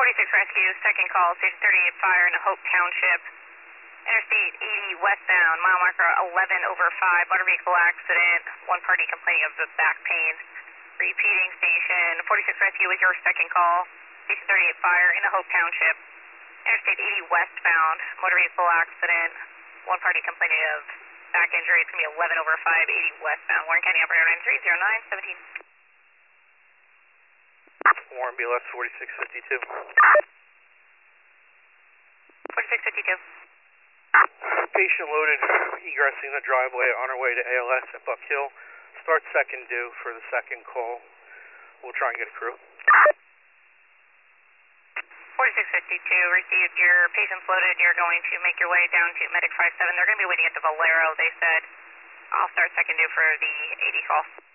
46 Rescue, second call, Station 38 fire in Hope Township. Interstate 80 westbound, mile marker 11 over 5, motor vehicle accident. One party complaining of the back pain. Repeating, Station 46 Rescue with your second call. Station 38 fire in Hope Township. Interstate 80 westbound, motor vehicle accident. One party complaining of back injury. It's going to be 11 over 5, 80 westbound. Warren County operator 930917. Warren BLS 4652. 4652. Patient loaded, egressing the driveway on our way to ALS at Buck Hill. Start second due for the second call. We'll try and get a crew. 4652, received your patients loaded. You're going to make your way down to Medic 57. They're going to be waiting at the Valero, they said. I'll start second due for the 80 call.